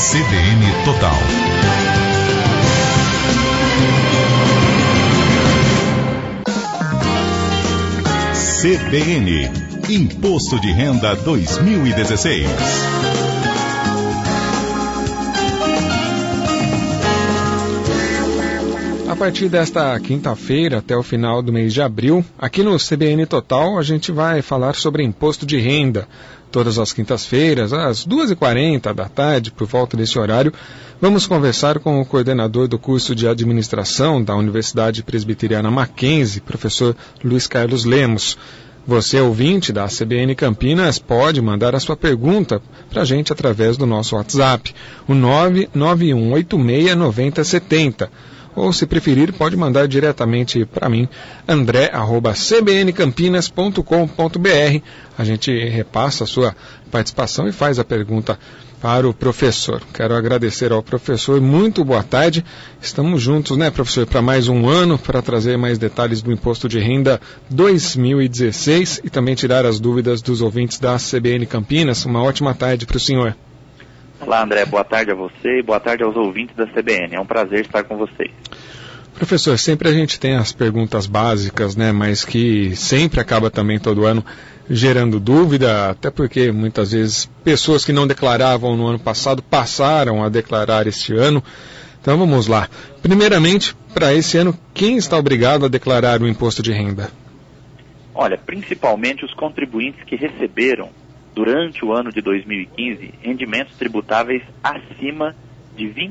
CBN Total. CBN, Imposto de Renda 2016. A partir desta quinta-feira até o final do mês de abril, aqui no CBN Total, a gente vai falar sobre imposto de renda. Todas as quintas-feiras, às 2h40 da tarde, por volta desse horário, vamos conversar com o coordenador do curso de administração da Universidade Presbiteriana Mackenzie, professor Luiz Carlos Lemos. Você, ouvinte da CBN Campinas, pode mandar a sua pergunta para a gente através do nosso WhatsApp, o 991869070. Ou, se preferir, pode mandar diretamente para mim, andré@cbncampinas.com.br. A gente repassa a sua participação e faz a pergunta para o professor. Quero agradecer ao professor. Muito boa tarde. Estamos juntos, né, professor, para mais um ano, para trazer mais detalhes do Imposto de Renda 2016 e também tirar as dúvidas dos ouvintes da CBN Campinas. Uma ótima tarde para o senhor. Olá, André, boa tarde a você e boa tarde aos ouvintes da CBN. É um prazer estar com vocês. Professor, sempre a gente tem as perguntas básicas, né, mas que sempre acaba também todo ano gerando dúvida, até porque muitas vezes pessoas que não declaravam no ano passado passaram a declarar este ano. Então vamos lá. Primeiramente, para esse ano, quem está obrigado a declarar o imposto de renda? Olha, principalmente os contribuintes que receberam durante o ano de 2015, rendimentos tributáveis acima de R$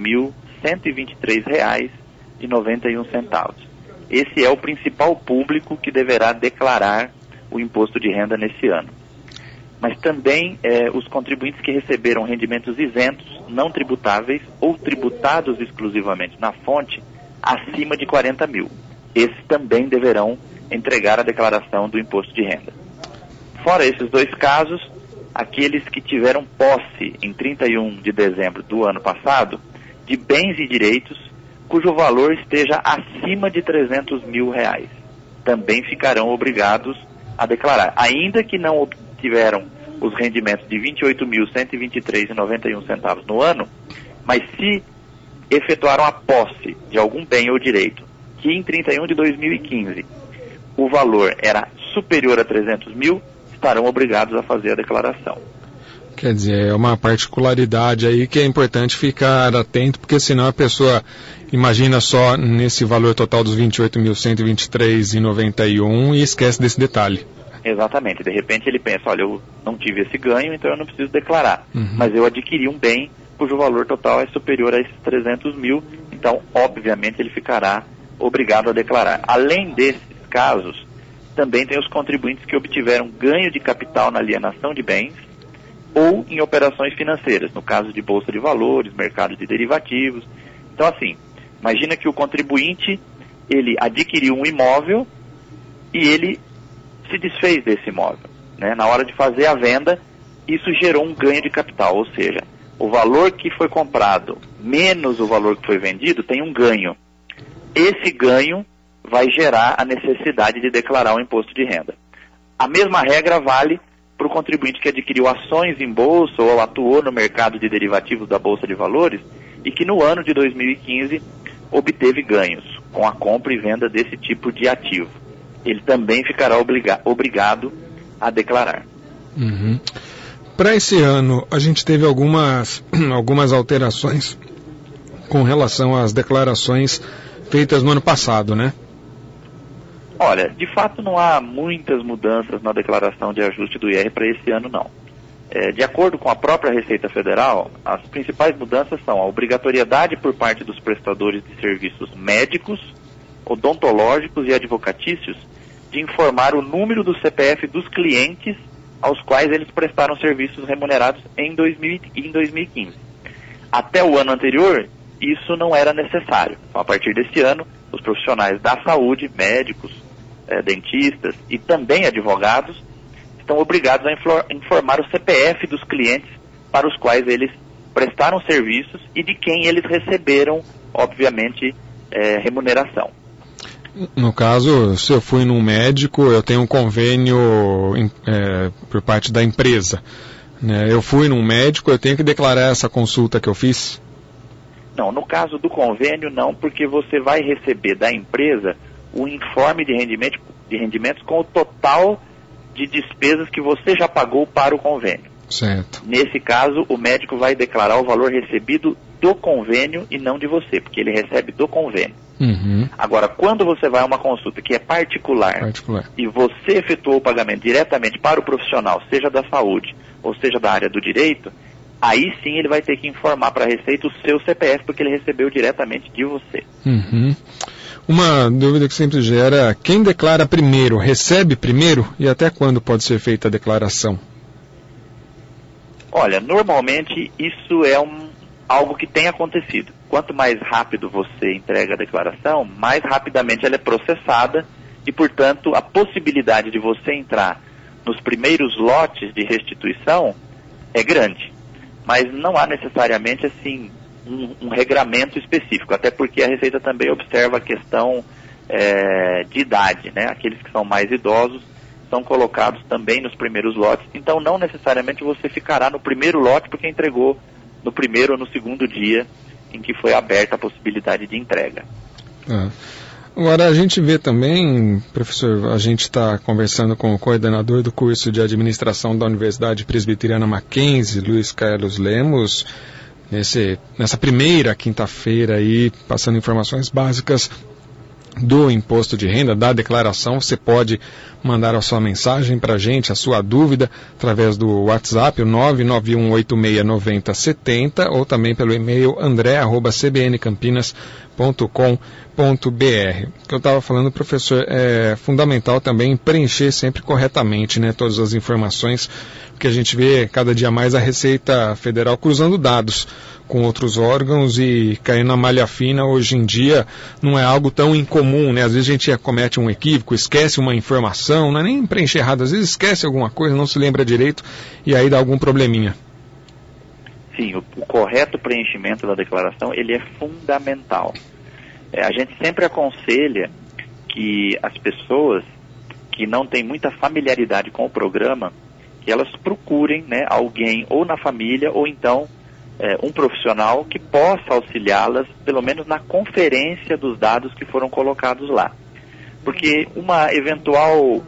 28.123,91. Esse é o principal público que deverá declarar o imposto de renda nesse ano. Mas também os contribuintes que receberam rendimentos isentos, não tributáveis ou tributados exclusivamente na fonte, acima de 40 mil. Esses também deverão entregar a declaração do imposto de renda. Fora esses dois casos, aqueles que tiveram posse em 31 de dezembro do ano passado de bens e direitos cujo valor esteja acima de R$ 300 mil, também ficarão obrigados a declarar, ainda que não obtiveram os rendimentos de R$ 28.123,91 no ano, mas se efetuaram a posse de algum bem ou direito que em 31 de 2015 o valor era superior a 300 mil, estarão obrigados a fazer a declaração. Quer dizer, é uma particularidade aí que é importante ficar atento, porque senão a pessoa imagina só nesse valor total dos R$ 28.123,91 e esquece desse detalhe. Exatamente. De repente ele pensa, olha, eu não tive esse ganho, então eu não preciso declarar. Mas eu adquiri um bem cujo valor total é superior a esses 300 mil, então, obviamente, ele ficará obrigado a declarar. Além desses casos, também tem os contribuintes que obtiveram ganho de capital na alienação de bens ou em operações financeiras, no caso de bolsa de valores, mercado de derivativos. Então, assim, imagina que o contribuinte, ele adquiriu um imóvel e ele se desfez desse imóvel, né? Na hora de fazer a venda, isso gerou um ganho de capital, ou seja, o valor que foi comprado menos o valor que foi vendido tem um ganho. Esse ganho vai gerar a necessidade de declarar o imposto de renda. A mesma regra vale para o contribuinte que adquiriu ações em bolsa ou atuou no mercado de derivativos da Bolsa de Valores e que no ano de 2015 obteve ganhos com a compra e venda desse tipo de ativo. Ele também ficará obrigado a declarar. Para esse ano, a gente teve algumas alterações com relação às declarações feitas no ano passado, né? Olha, de fato não há muitas mudanças na declaração de ajuste do IR para esse ano, não. De acordo com a própria Receita Federal, as principais mudanças são a obrigatoriedade por parte dos prestadores de serviços médicos, odontológicos e advocatícios de informar o número do CPF dos clientes aos quais eles prestaram serviços remunerados em 2015. Até o ano anterior, isso não era necessário. Então, a partir desse ano, os profissionais da saúde, médicos, dentistas e também advogados, estão obrigados a informar o CPF dos clientes para os quais eles prestaram serviços e de quem eles receberam, obviamente, remuneração. No caso, se eu fui num médico, eu tenho um convênio por parte da empresa. Eu fui num médico, eu tenho que declarar essa consulta que eu fiz? Não, no caso do convênio não, porque você vai receber da empresa o informe de rendimentos com o total de despesas que você já pagou para o convênio. Certo. Nesse caso, o médico vai declarar o valor recebido do convênio e não de você, porque ele recebe do convênio. Uhum. Agora, quando você vai a uma consulta que é particular e você efetuou o pagamento diretamente para o profissional, seja da saúde ou seja da área do direito, aí sim ele vai ter que informar para a Receita o seu CPF, porque ele recebeu diretamente de você. Uhum. Uma dúvida que sempre gera: quem declara primeiro, recebe primeiro? E até quando pode ser feita a declaração? Olha, normalmente isso é algo que tem acontecido. Quanto mais rápido você entrega a declaração, mais rapidamente ela é processada e, portanto, a possibilidade de você entrar nos primeiros lotes de restituição é grande. Mas não há necessariamente assim um regramento específico, até porque a Receita também observa a questão de idade, né? Aqueles que são mais idosos são colocados também nos primeiros lotes, então não necessariamente você ficará no primeiro lote porque entregou no primeiro ou no segundo dia em que foi aberta a possibilidade de entrega. Agora, a gente vê também, professor, a gente está conversando com o coordenador do curso de administração da Universidade Presbiteriana Mackenzie, Luiz Carlos Lemos, nessa primeira quinta-feira aí, passando informações básicas do imposto de renda, da declaração. Você pode mandar a sua mensagem para a gente, a sua dúvida, através do WhatsApp, o 991869070, ou também pelo e-mail andré@cbncampinas.com.br. O que eu estava falando, professor, é fundamental também preencher sempre corretamente, né, todas as informações, porque a gente vê cada dia mais a Receita Federal cruzando dados com outros órgãos e caindo na malha fina. Hoje em dia não é algo tão incomum, né? Às vezes a gente comete um equívoco, esquece uma informação, não é nem preencher errado, às vezes esquece alguma coisa, não se lembra direito e aí dá algum probleminha. Sim, o correto preenchimento da declaração, ele é fundamental. A gente sempre aconselha que as pessoas que não têm muita familiaridade com o programa, que elas procurem, né, alguém ou na família ou então um profissional que possa auxiliá-las, pelo menos na conferência dos dados que foram colocados lá. Porque um eventual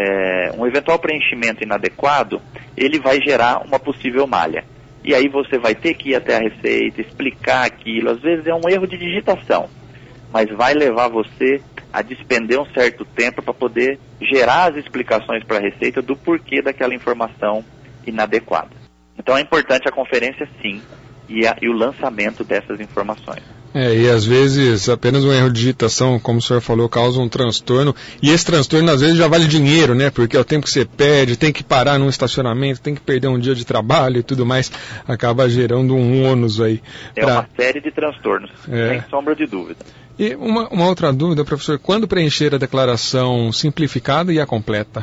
preenchimento inadequado, ele vai gerar uma possível malha. E aí você vai ter que ir até a Receita, explicar aquilo. Às vezes é um erro de digitação, mas vai levar você a despender um certo tempo para poder gerar as explicações para a Receita do porquê daquela informação inadequada. Então é importante a conferência, sim, e o lançamento dessas informações. E às vezes apenas um erro de digitação, como o senhor falou, causa um transtorno, e esse transtorno às vezes já vale dinheiro, né? Porque é o tempo que você perde, tem que parar num estacionamento, tem que perder um dia de trabalho e tudo mais, acaba gerando um ônus aí. Uma série de transtornos, sem sombra de dúvida. E uma outra dúvida, professor, quando preencher a declaração simplificada e a completa?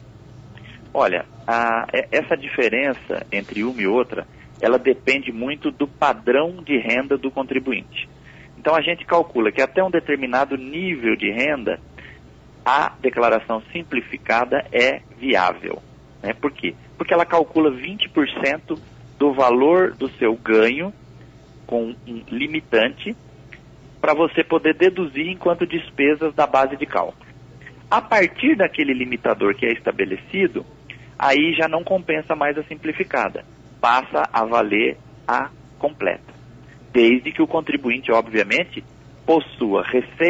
Olha, essa diferença entre uma e outra, ela depende muito do padrão de renda do contribuinte. Então a gente calcula que até um determinado nível de renda, a declaração simplificada é viável. Né? Por quê? Porque ela calcula 20% do valor do seu ganho com um limitante para você poder deduzir enquanto despesas da base de cálculo. A partir daquele limitador que é estabelecido, aí já não compensa mais a simplificada. Passa a valer a completa. Desde que o contribuinte, obviamente, possua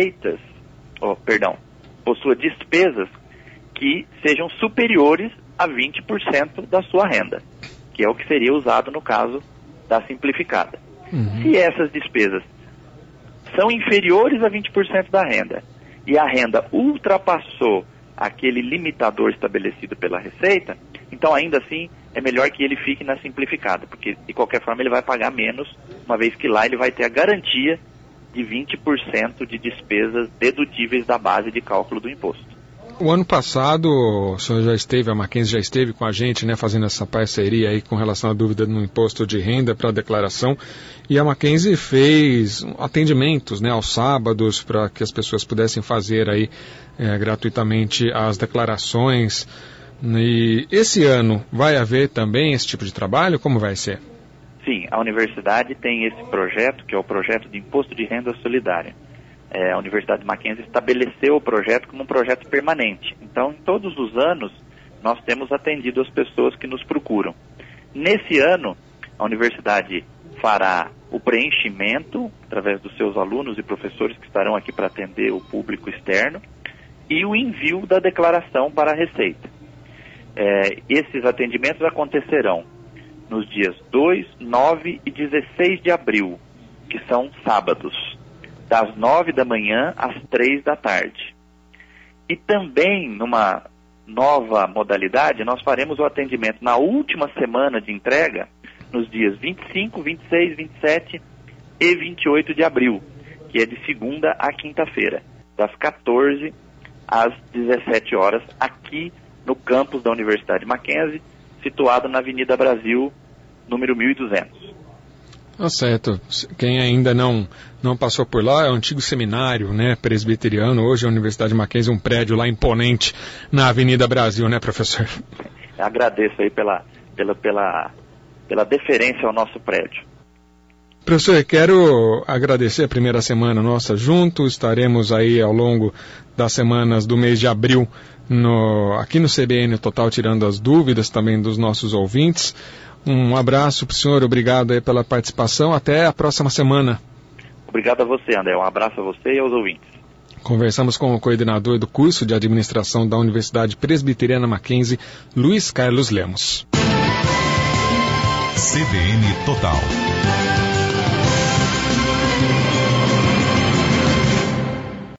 possua despesas que sejam superiores a 20% da sua renda, que é o que seria usado no caso da simplificada. Se essas despesas são inferiores a 20% da renda e a renda ultrapassou aquele limitador estabelecido pela Receita, então ainda assim é melhor que ele fique na simplificada, porque de qualquer forma ele vai pagar menos, uma vez que lá ele vai ter a garantia de 20% de despesas dedutíveis da base de cálculo do imposto. O ano passado, o senhor a Mackenzie já esteve com a gente, né, fazendo essa parceria aí com relação à dúvida no imposto de renda para a declaração, e a Mackenzie fez atendimentos, né, aos sábados para que as pessoas pudessem fazer aí gratuitamente as declarações. E esse ano vai haver também esse tipo de trabalho? Como vai ser? Sim, a universidade tem esse projeto, que é o projeto de Imposto de Renda Solidária. A Universidade Mackenzie estabeleceu o projeto como um projeto permanente. Então, todos os anos, nós temos atendido as pessoas que nos procuram. Nesse ano, a universidade fará o preenchimento, através dos seus alunos e professores que estarão aqui para atender o público externo, e o envio da declaração para a Receita. Esses atendimentos acontecerão nos dias 2, 9 e 16 de abril, que são sábados, das 9 da manhã às 3 da tarde. E também, numa nova modalidade, nós faremos o atendimento na última semana de entrega, nos dias 25, 26, 27 e 28 de abril, que é de segunda a quinta-feira, das 14 às 17 horas, aqui no campus da Universidade Mackenzie, situado na Avenida Brasil, número 1200. Certo. Quem ainda não passou por lá, é o antigo seminário, né, presbiteriano. Hoje a Universidade Mackenzie é um prédio lá imponente na Avenida Brasil, né, professor? Agradeço aí pela deferência ao nosso prédio. Professor, quero agradecer a primeira semana nossa juntos. Estaremos aí ao longo das semanas do mês de abril aqui no CBN Total, tirando as dúvidas também dos nossos ouvintes. Um abraço para o senhor, obrigado aí pela participação. Até a próxima semana. Obrigado a você, André. Um abraço a você e aos ouvintes. Conversamos com o coordenador do curso de administração da Universidade Presbiteriana Mackenzie, Luiz Carlos Lemos. CBN Total.